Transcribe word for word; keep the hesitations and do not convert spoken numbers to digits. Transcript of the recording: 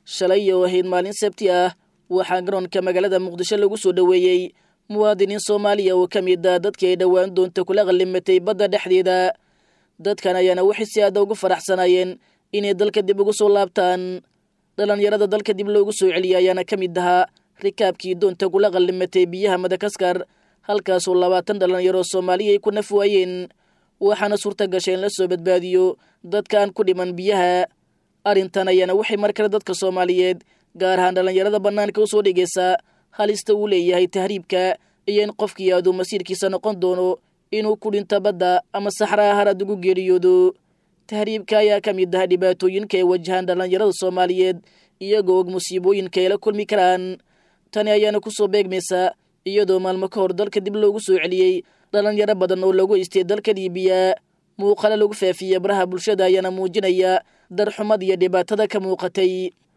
shalay oo ahayd maalin sabti ah waxaa garoonka magaalada muqdisho lagu soo dhaweeyey muwaadiniin Soomaaliya oo ka mid ah dadkii ay dhawaan doonta kula qallimatay badda dhexdeeda. dadkan ayaana waxay si aad ugu faraxsanayeen inay dalka dib ugu soo laabtaan. dhalinyarada dalka dib loogu soo celiyay ayaana ka mid ahaa rikaabkii doonta kula qallimatay biyaha Madagaskar, halkaasoo labaatan dhalinyaro Soomaaliya ay ku naf waayeen, waxaana suurta gashay in la soo badbaadiyo dadkaan ku dhiman biyaha. arrintan ayaana waxay markale dadka Soomaaliyeed gaar ahaan dhalinyarada bannaanka u soo dhigaysa halista uu leeyahay tahriibka iyo in qofkii aadu masiirkiisa noqon doono inuu ku dhinto badda ama saxaraha harad ugu geeriyoodo. tahriibka ayaa ka mid ah dhibaatooyinka ay wajahaan dhalinyarada Soomaaliyeed iyagoo og musiibooyinka ay la kulmi karaan. tani ayaana ku soo beegmaysa iyadoo maalmo ka hor dalka dib loogu soo celiyey dhalinyaro badan oo lagu istay dalka Liibiya. muuqaalo lagu faafiyey baraha bulshada ayaana muujinaya darxumad iyo dhibaatada ka muuqatay.